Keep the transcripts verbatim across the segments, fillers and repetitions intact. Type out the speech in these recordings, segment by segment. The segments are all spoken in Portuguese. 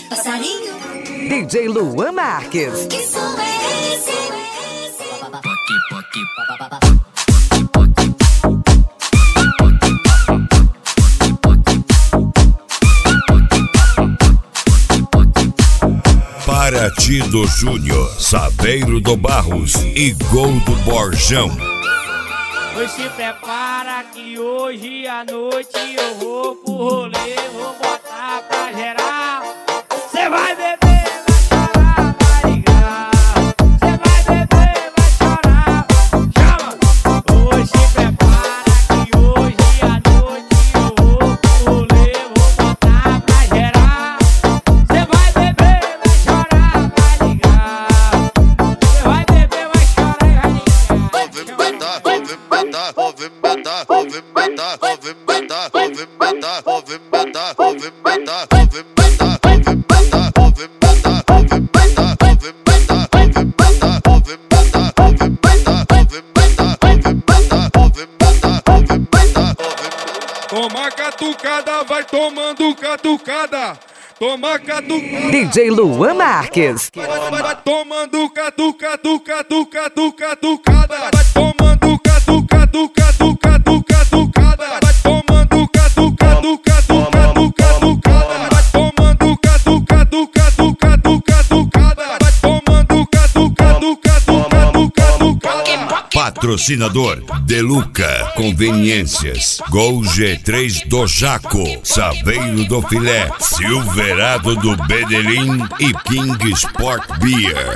Passarinho. D J Luan Marques. Que som é esse? Paraty do Júnior, Saveiro do Barros e Gol do Borjão. Pois se prepara que hoje à noite eu vou pro rolê, vou botar pra geral. Cê vai beber, vai chorar, vai ligar. Cê vai beber, vai chorar, chama. Pois se prepara que hoje à noite eu vou pro rolê, vou botar pra geral. Cê vai beber, vai chorar, vai ligar. Cê vai beber, vai chorar e vai ligar. Movimentar, movimentar, movimentar, movimentar, movimentar, movimentar, movimentar, movimentar, movimentar, movimentar, movimentar, movimentar, movimentar, movimentar, movimentar, movimentar. Toma catucada, vai tomando catucada. Toma catucada. D J Luan Marques. Vai, vai tomando catucada, catucada, catucada. Vai tomando catucada, catucada, catucada. Vai tomando catucada, catucada, catucada. Vai tomando catucada, catucada, catucada. Vai tomando catucada, catucada, catucada. Patrocinador Deluca Conveniências, Gol G três do Jaco, Saveiro do Filé, Silverado do Bedelim e King Sport Beer.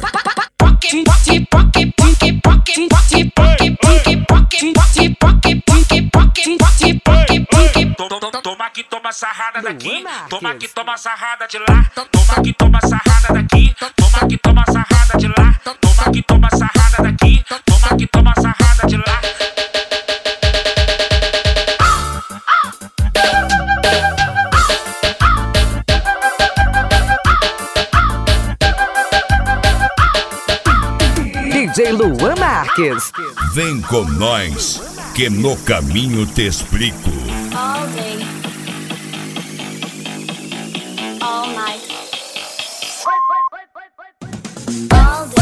Toma que toma sarrada daqui, toma que toma sarrada de lá, toma que toma sarrada daqui, toma que toma sarrada de lá, toma que toma sarrada daqui, toma que toma sarrada de lá. D J Luan Marques. Vem com nós, que no caminho te explico. All day. All night. All day.